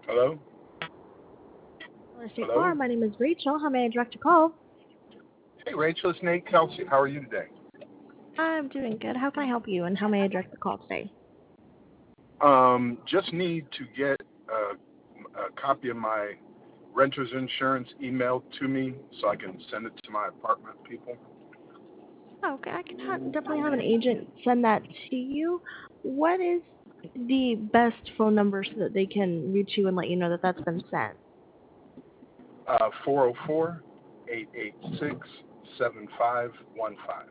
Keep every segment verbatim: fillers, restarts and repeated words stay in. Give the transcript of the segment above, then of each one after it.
Hello? Hello, State Hello? Farm. My name is Rachel. How may I direct your call? Hey, Rachel, it's Nate Kelsey. How are you today? I'm doing good. How can I help you, and how may I direct the call today? Um, just need to get a, a copy of my renter's insurance emailed to me so I can send it to my apartment people. Okay, I can have, definitely have an agent send that to you. What is the best phone number so that they can reach you and let you know that that's been sent? Uh, four oh four, eight eight six, seven five one five.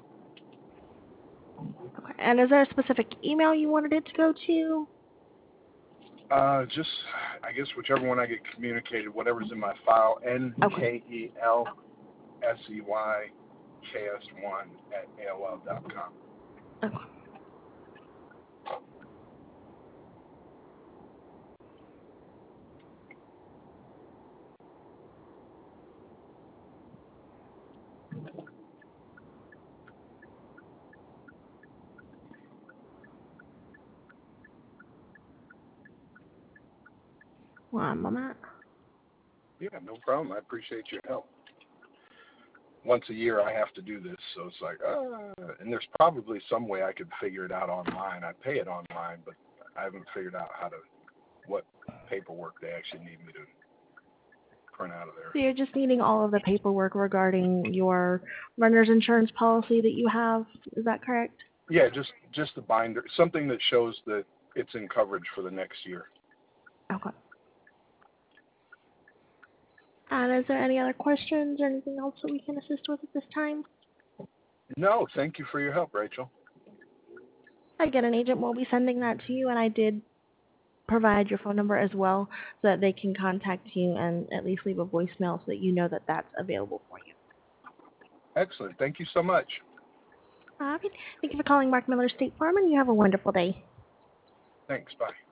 Okay. And is there a specific email you wanted it to go to? Uh, just, I guess, whichever one I get communicated, whatever's in my file, N Okay. K E L S E Y K S one at A O L dot com. Okay. One moment. Yeah, no problem. I appreciate your help. Once a year I have to do this, so it's like, uh, and there's probably some way I could figure it out online. I pay it online, but I haven't figured out how to, what paperwork they actually need me to print out of there. So you're just needing all of the paperwork regarding your renter's insurance policy that you have. Is that correct? Yeah, just just the binder, something that shows that it's in coverage for the next year. Okay. And is there any other questions or anything else that we can assist with at this time? No, thank you for your help, Rachel. Again, an agent will be sending that to you, and I did provide your phone number as well so that they can contact you and at least leave a voicemail so that you know that that's available for you. Excellent. Thank you so much. All right. Thank you for calling Mark Miller State Farm, and you have a wonderful day. Thanks. Bye.